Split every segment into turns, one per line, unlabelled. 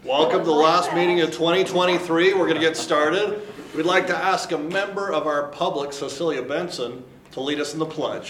Welcome to the last meeting of 2023. We're going to get started. We'd like to ask a member of our public, Cecilia Benson, to lead us in the pledge.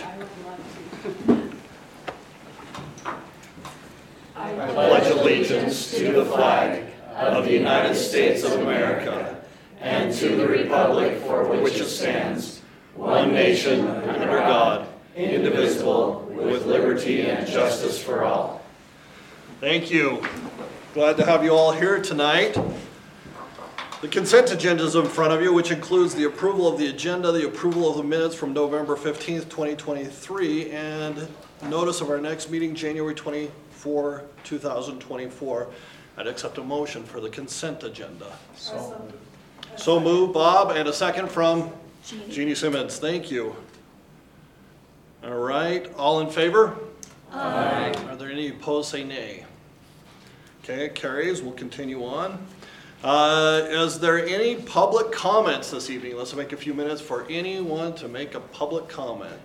I pledge allegiance to the flag of the United States of America and to the republic for which it stands, one nation under God, indivisible, with liberty and justice for all.
Thank you. Glad to have you all here tonight. The consent agenda is in front of you, which includes the approval of the agenda, the approval of the minutes from November 15th, 2023, and notice of our next meeting, January 24, 2024. I'd accept a motion for the consent agenda. So moved, Bob, and a second from Jeannie Simmons. Thank you. All right, all in favor? Aye. Are there any opposed? Say nay. Okay, it carries. We'll continue on. Is there any public comments this evening? Let's make a few minutes for anyone to make a public comment.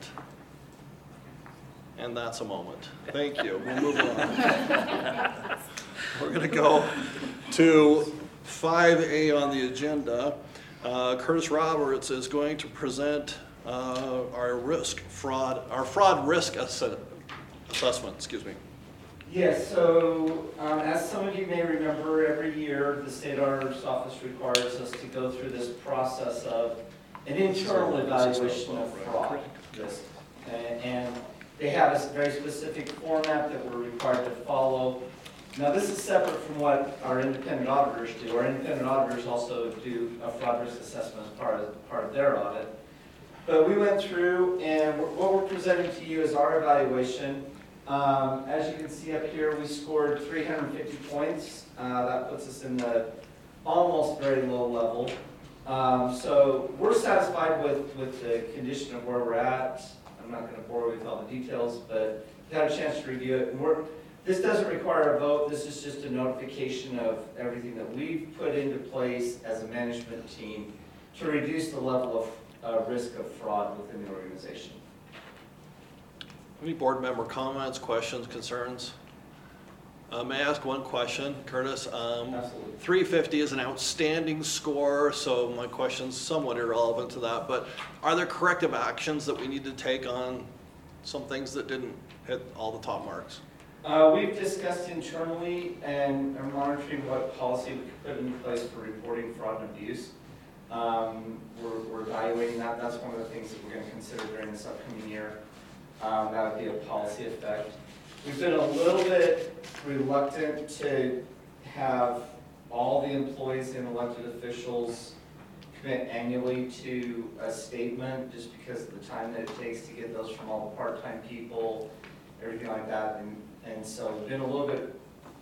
And that's a moment. Thank you. We'll move on. We're going to go to 5A on the agenda. Curtis Roberts is going to present our fraud risk assessment. Excuse me.
Yes, so as some of you may remember, every year the state auditor's office requires us to go through this process of an internal evaluation of fraud risk. And they have a very specific format that we're required to follow. Now this is separate from what our independent auditors do. Our independent auditors also do a fraud risk assessment as part of their audit. But we went through, and what we're presenting to you is our evaluation. As you can see up here, we scored 350 points. That puts us in the almost very low level. So we're satisfied with the condition of where we're at. I'm not going to bore you with all the details, but you had a chance to review it. And this doesn't require a vote. This is just a notification of everything that we've put into place as a management team to reduce the level of risk of fraud within the organization.
Any board member comments, questions, concerns? May I ask one question, Curtis?
Absolutely.
350 is an outstanding score, so my question's somewhat irrelevant to that, but are there corrective actions that we need to take on some things that didn't hit all the top marks?
We've discussed internally and are monitoring what policy we could put in place for reporting fraud and abuse. We're evaluating that. That's one of the things that we're going to consider during this upcoming year. That would be a policy effect. We've been a little bit reluctant to have all the employees and elected officials commit annually to a statement just because of the time that it takes to get those from all the part-time people, everything like that. And so we've been a little bit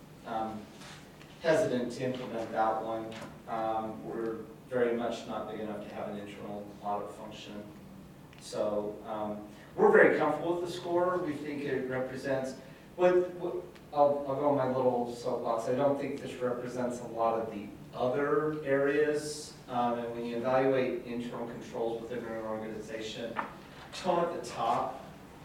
hesitant to implement that one. We're very much not big enough to have an internal audit function. So we're very comfortable with the score. We think it represents, I'll go on my little soapbox. I don't think this represents a lot of the other areas. And when you evaluate internal controls within an organization, tone at the top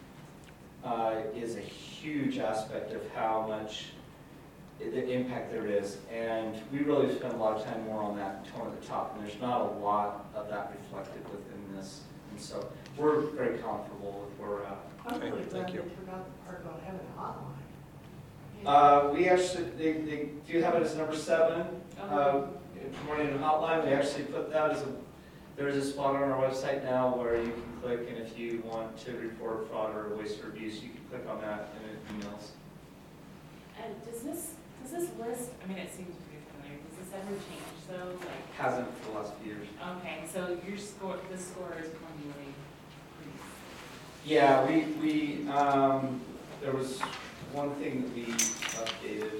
is a huge aspect of how much the impact there is. And we really spend a lot of time more on that tone at the top, and there's not a lot of that reflected within this. And so we're very comfortable with where we're at.
I'm really glad
Thank
they
you.
took out the part about having a hotline.
We actually, they do have it as number 7, promoting a hotline. We actually put that as there is a spot on our website now where you can click, and if you want to report fraud or waste or abuse, you can click on that and it emails.
And does this list, I mean, it seems pretty familiar, does this ever change though? Like,
Hasn't for the last few years.
okay, so your score, this score is continually increased.
Yeah, we there was one thing that we updated,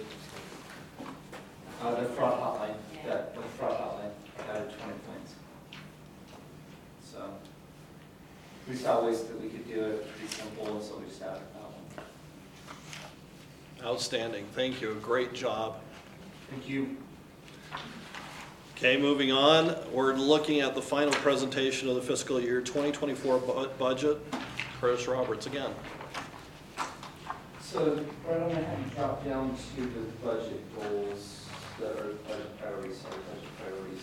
the fraud hotline.
Yeah.
The fraud hotline added 20 points. So we saw ways that we could do it pretty simple, and so we just added that one.
Outstanding. Thank you. Great job.
Thank you.
Okay, moving on. We're looking at the final presentation of the fiscal year 2024 budget. Curtis Roberts again.
So, Brett, I'm going to have you drop down to the budget goals. that are budget priorities, our budget priorities.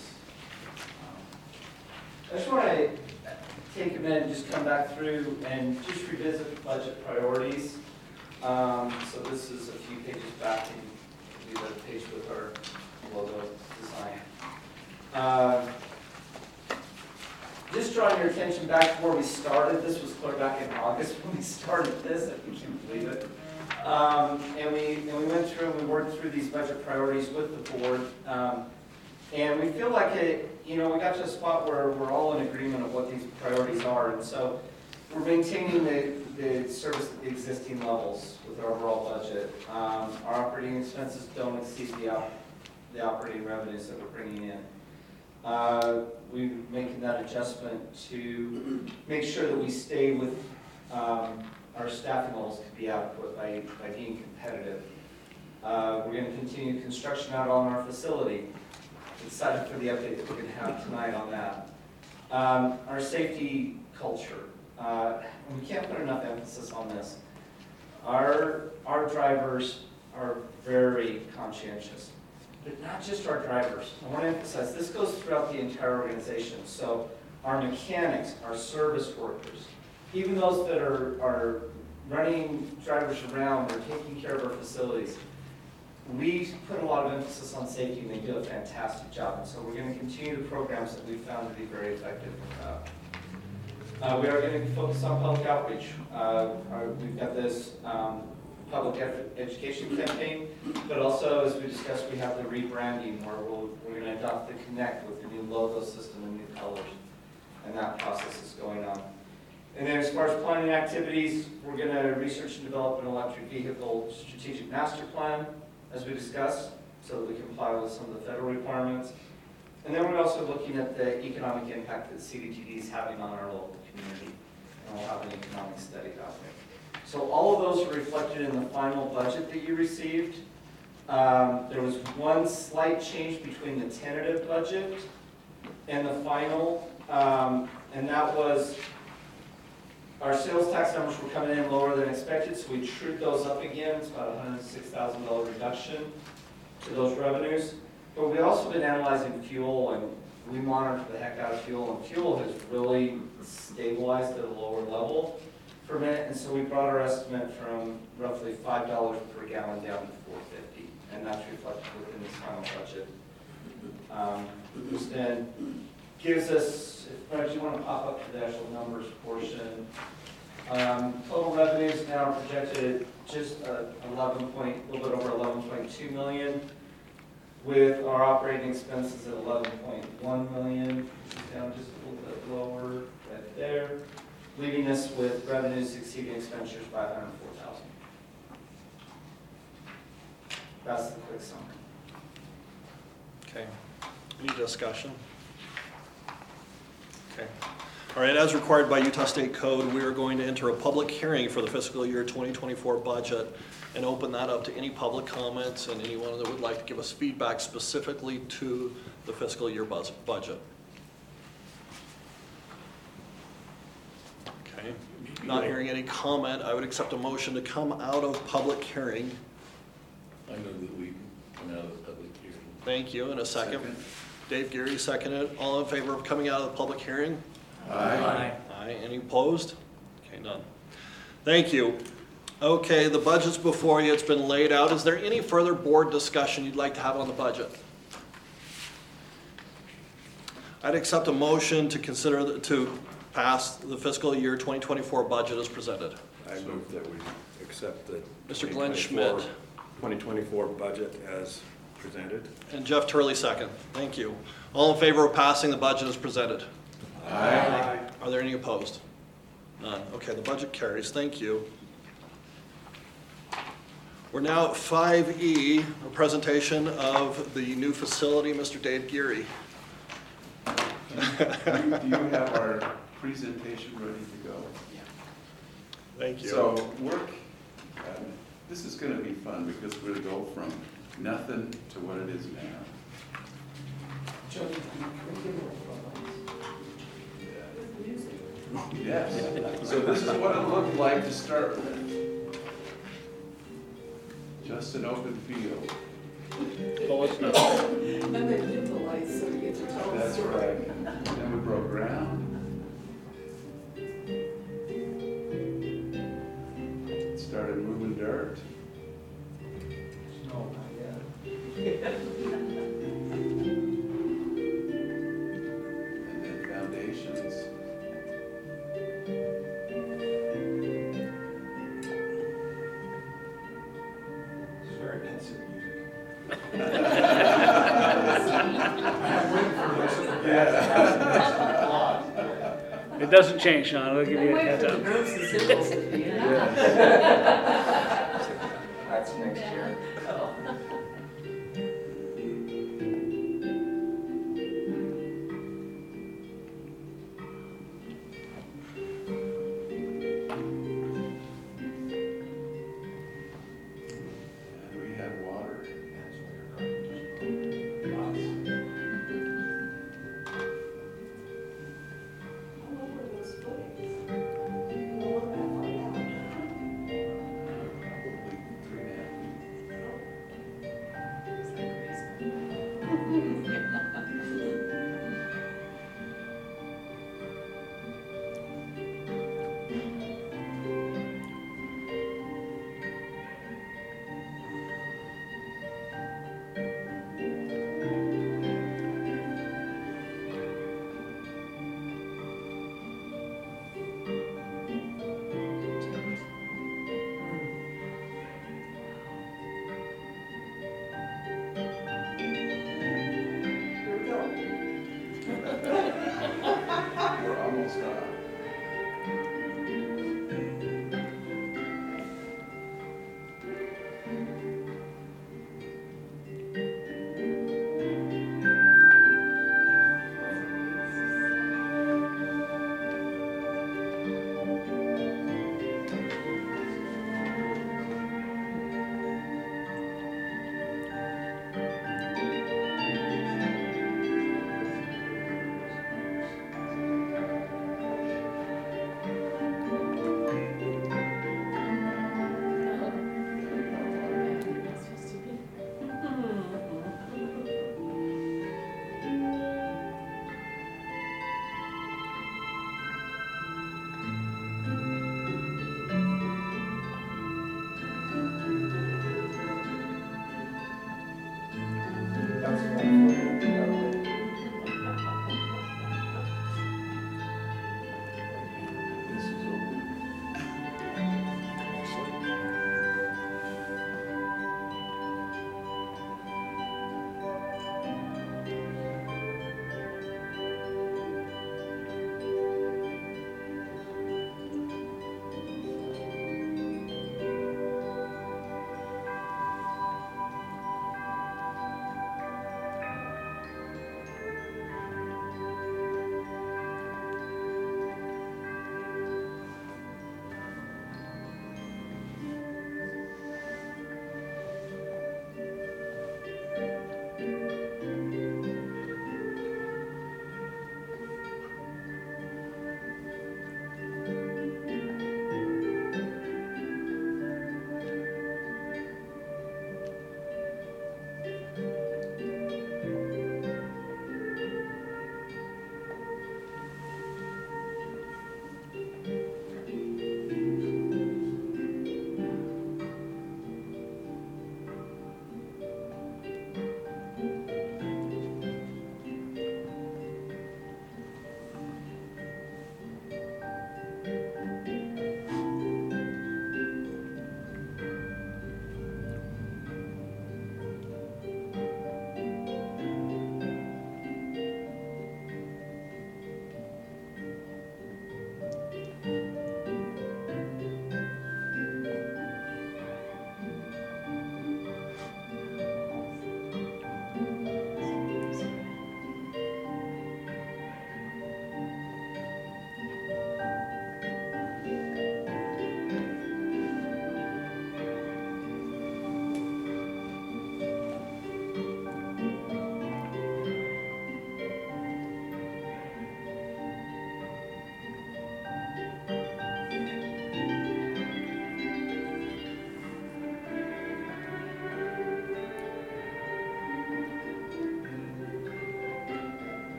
I just want to take a minute and just come back through and just revisit the budget priorities. So this is a few pages back, and you can do the page with our logo design. Just drawing your attention back to where we started. This was clear back in August when we started this, if you can believe it. And we went through and we worked through these budget priorities with the board. And we feel like we got to a spot where we're all in agreement of what these priorities are. And so we're maintaining the service at the existing levels with our overall budget. Our operating expenses don't exceed the operating revenues that we're bringing in. We're making that adjustment to make sure that we stay with our staffing levels to be adequate by being competitive. We're going to continue construction out on our facility. Excited for the update that we're going to have tonight on that. Our safety culture. And we can't put enough emphasis on this. Our drivers are very conscientious. But not just our drivers. I want to emphasize, this goes throughout the entire organization. So our mechanics, our service workers, even those that are running drivers around or taking care of our facilities, we put a lot of emphasis on safety and they do a fantastic job. And so we're going to continue the programs that we've found to be very effective. We are going to focus on public outreach. We've got this public education campaign, but also, as we discussed, we have the rebranding where we're going to adopt the Connect with the new logo system and new colors, and that process is going on. And then as far as planning activities, we're going to research and develop an electric vehicle strategic master plan, as we discussed, so that we comply with some of the federal requirements. And then we're also looking at the economic impact that CDTD is having on our local community, and we'll have an economic study out there. So all of those are reflected in the final budget that you received. There was one slight change between the tentative budget and the final, and that was our sales tax numbers were coming in lower than expected, so we trued those up again. It's about a $106,000 reduction to those revenues. But we've also been analyzing fuel, and we monitor the heck out of fuel, and fuel has really stabilized at a lower level per minute, and so we brought our estimate from roughly $5 per gallon down to $4.50, and that's reflected within this final budget. Which then gives us, if Brad, you want to pop up to the actual numbers portion, total revenues now are projected at just a little bit over 11.2 million, with our operating expenses at 11.1 million, down just a little bit lower right there, leaving us with revenues exceeding expenditures by 104,000. That's the quick summary.
Okay. Any discussion? Okay. All right, as required by Utah State Code, we are going to enter a public hearing for the fiscal year 2024 budget and open that up to any public comments and anyone that would like to give us feedback specifically to the fiscal year budget. Okay. Not hearing any comment, I would accept a motion to come out of public hearing.
I move that we come out of the public hearing.
Thank you. And a second. Dave Geary seconded. All in favor of coming out of the public hearing?
Aye.
Aye. Any opposed? Okay, none. Thank you. Okay, the budget's before you. It's been laid out. Is there any further board discussion you'd like to have on the budget? I'd accept a motion to consider to pass the fiscal year 2024 budget as presented.
I move that we accept the
Mr. Glenn Schmidt.
2024 budget as presented.
And Jeff Turley second. Thank you. All in favor of passing the budget as presented?
Aye.
Are there any opposed? None. Okay, the budget carries. Thank you. We're now at 5E, a presentation of the new facility. Mr. Dave Geary.
Do you have our presentation ready to go?
Yeah.
Thank you.
So this is going to be fun because we're going to go from nothing to what it is now.
Jody, can we give her
Yes. So this is what it looked like to start with. Just an open field.
Oh, it's not.
It's a total
That's
story.
right. Then we broke ground. Started moving dirt.
No, not yet.
And then foundations.
It's very pensive music.
It doesn't change, Sean, I'll give you a heads up.
Notes and symbols at the end.
That's next year.
And we had water.
How long were those footings? No one that far down.
Probably 3.5 feet.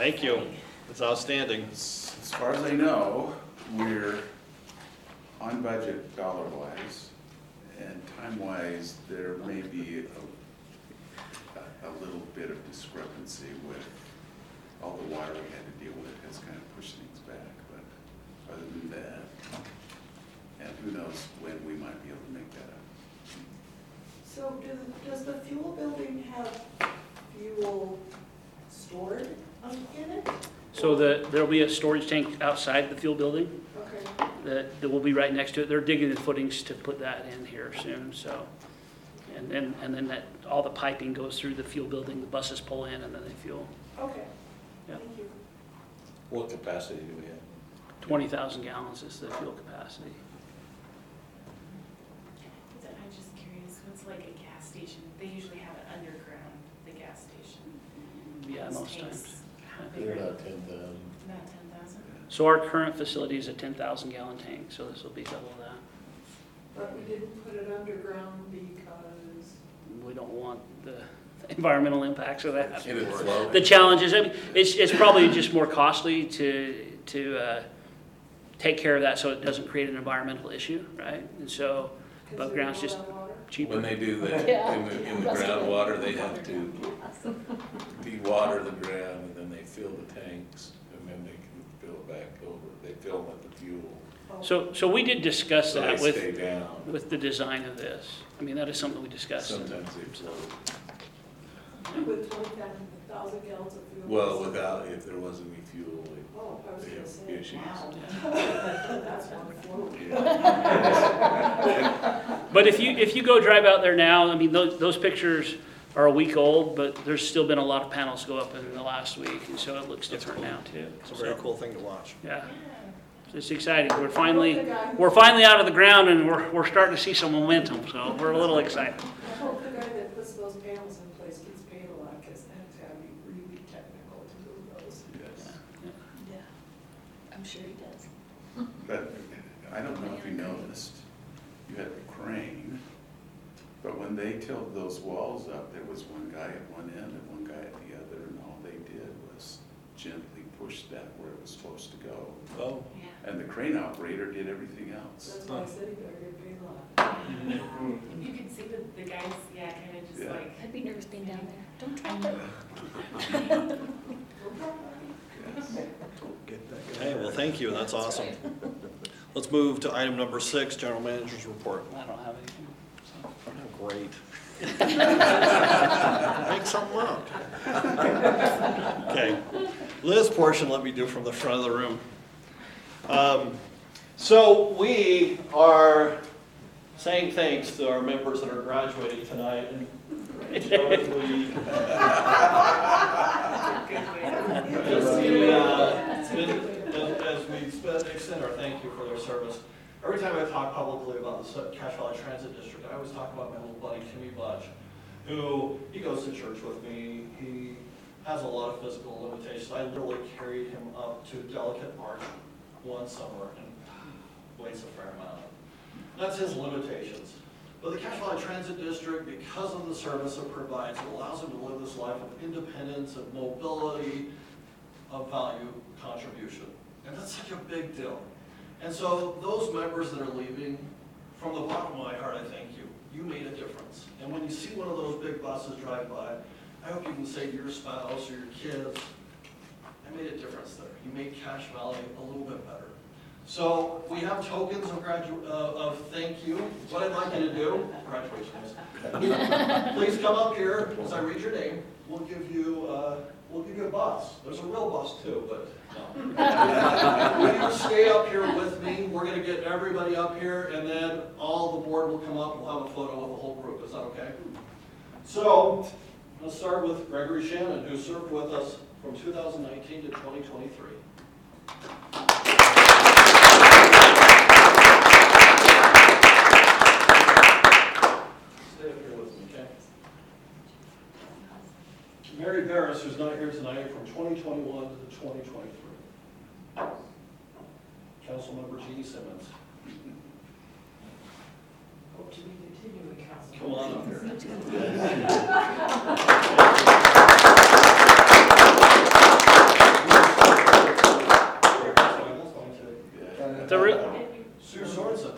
Thank you. It's outstanding.
As far as I know, we're on budget dollar-wise, and time-wise, there may be a little bit of discrepancy with all the water we had to deal with has kind of pushed things back, but other than that, and who knows when we might be able to make that up.
So does the fuel building have fuel stored in it?
So there'll be a storage tank outside the fuel building
Okay.
that will be right next to it. They're digging the footings to put that in here soon, so. And then that, all the piping goes through the fuel building, the buses pull in and then they fuel.
Okay.
Yeah.
Thank you.
What capacity do we have?
20,000 gallons is the fuel capacity.
I'm just curious, what's like a gas station? They usually have it underground, the gas station.
Yeah,
Those
most
tanks,
times.
how big are they?
About 10,000.
About 10,000?
So our current facility is a 10,000 gallon tank, so this will be double that.
But we didn't put it underground because,
We don't want the environmental impacts of that.
And it's low.
The challenge is, I mean, it's probably just more costly to take care of that so it doesn't create an environmental issue, right? And so above ground's just cheaper.
When they do that, in the groundwater, they have to de-water the ground, and then they fill the tanks, and then they can fill it back over. They fill them with the fuel,
So we did discuss
so they
that
stay down.
with the design of this. I mean, that is something we discussed.
Sometimes they float.
with 20,000 gallons of fuel.
Well, without, if there wasn't any fuel,
Oh, I was
they
gonna
have
say.
issues.
That's one float.
But if you go drive out there now, I mean, those pictures are a week old, but there's still been a lot of panels go up in the last week, and so it looks different now too.
It's a very cool thing to watch.
Yeah, it's exciting. We're finally out of the ground, and we're starting to see some momentum, so we're a little excited.
I hope the guy that puts those panels in place gets paid a lot, because that's gotta be really technical to move those.
Yes.
Yeah. I'm sure he does.
But I don't know if you noticed, you had the crane, but when they tilted those walls up, there was one guy at one end and one guy at the other, and all they did was gently push that where it was supposed to go.
Oh.
Yeah.
And the crane operator did everything else.
That's why I said he better get paid a lot.
You can see the guys, yeah, kind of just
Yeah.
like.
I'd be nervous being down there. Don't drop it.
Okay, well, thank you, that's awesome. Let's move to item number 6, General Manager's Report.
I don't have anything. So.
Oh, great. Make something up. Okay, Liz portion, let me do from the front of the room. So we are saying thanks to our members that are graduating tonight. And historically, as we extend our thank you for their service, every time I talk publicly about the Cache Valley Transit District, I always talk about my little buddy Timmy Budge, who, he goes to church with me. He has a lot of physical limitations. I literally carried him up to Delicate March one summer and weighs a fair amount. That's his limitations. But the Cache Valley Transit District, because of the service it provides, it allows him to live this life of independence, of mobility, of value contribution. And that's such a big deal. And so those members that are leaving, from the bottom of my heart, I thank you. You made a difference. And when you see one of those big buses drive by, I hope you can say to your spouse or your kids, I made a difference there. You made Cache Valley a little bit better. So we have tokens of thank you. What I'd like you to do, graduation, please come up here as I read your name. We'll give you a bus. There's a real bus too, but no. Will you stay up here with me? We're going to get everybody up here, and then all the board will come up and we'll have a photo of the whole group. Is that okay? So let's start with Gregory Shannon, who served with us from 2019 to 2023. Stay up here with me, okay? Mary Barris, who's not here tonight, from 2021 to 2023. Councilmember Jeannie Simmons.
Hope to be continuing council.
Come on up here.
The re-
Sue Sorensen.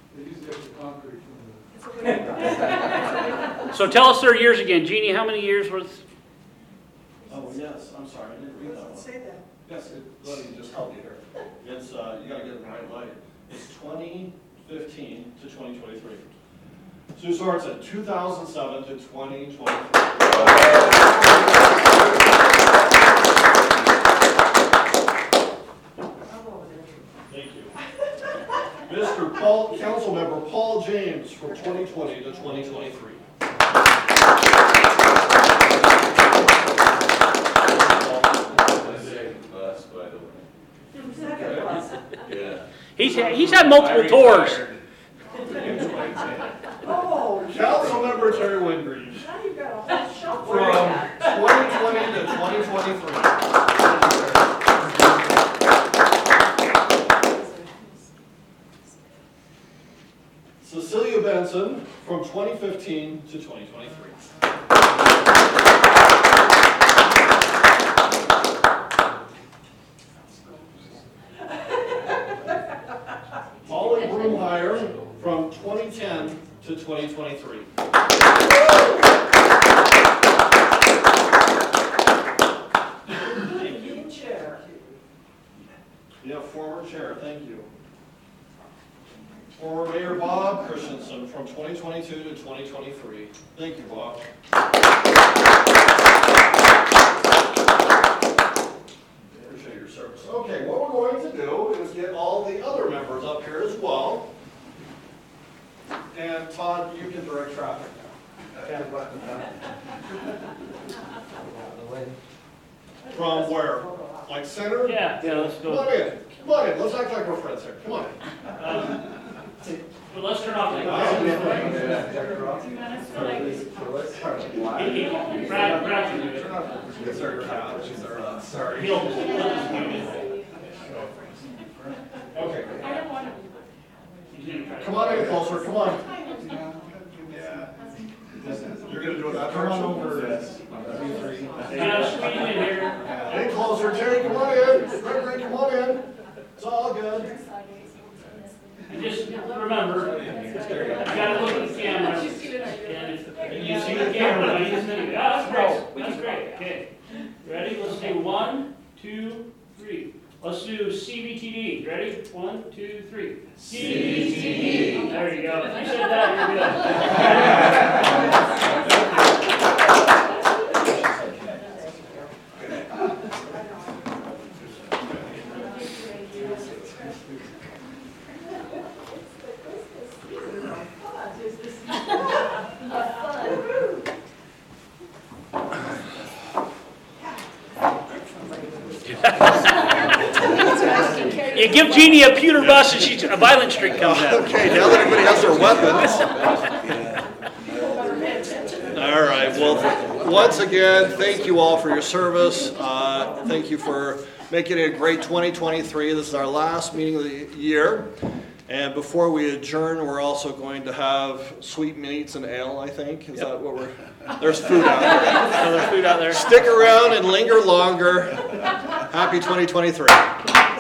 So tell us their years again. Jeannie, how many years worth?
Oh, yes, I'm sorry, I didn't read that one.
Say that.
Yes, let me just help you here. It's, you gotta get it in the right light. It's 2015 to 2023. Sue Sorensen, 2007 to 2023. Thank you. Mr. Councilmember Paul James from 2020 to 2023.
He's had multiple tours.
Oh,
Councilmember Terry Wingreen
now you've got a whole show for
from
that.
2020 to 2023. Cecilia Benson from 2015 to 2023. Molly Broomhire from 2010 to 2023.
Being chair.
Yeah, former chair, thank you. Former Mayor Bob Christensen from 2022 to 2023. Thank you, Bob. Appreciate your service. Okay, what we're going to do is get all the other members up here as well. And Todd, you can direct traffic now. From where? Like center?
Yeah, let's
Come
go.
on in. Come on in. Let's act like we're friends here. Come on in.
But let's turn off the. Brad can do it.
It's our couch. Sorry.
He'll let us do it.
Okay.
I don't want to.
Come on in closer. Come on. You're gonna do it that direction? Come on over.
Yeah, squeeze in here.
Any closer, Terry, come on in. Gregory, come on in. It's all good.
And just remember, you gotta look at the camera. And if you see the camera, you just think, yeah, that's great. That's great. Okay. Ready? Let's do 1, 2, 3. Let's do CBTD. Ready? 1, 2, 3. CBTD. There you go. If you said that, you give Jeannie a pewter bus and a violent streak comes out.
Okay, now that everybody has their weapons. All right, well, once again, thank you all for your service. Thank you for making it a great 2023. This is our last meeting of the year. And before we adjourn, we're also going to have sweetmeats and ale, I think. Is that what we're... There's food out there.
So there's food out there.
Stick around and linger longer. Happy 2023.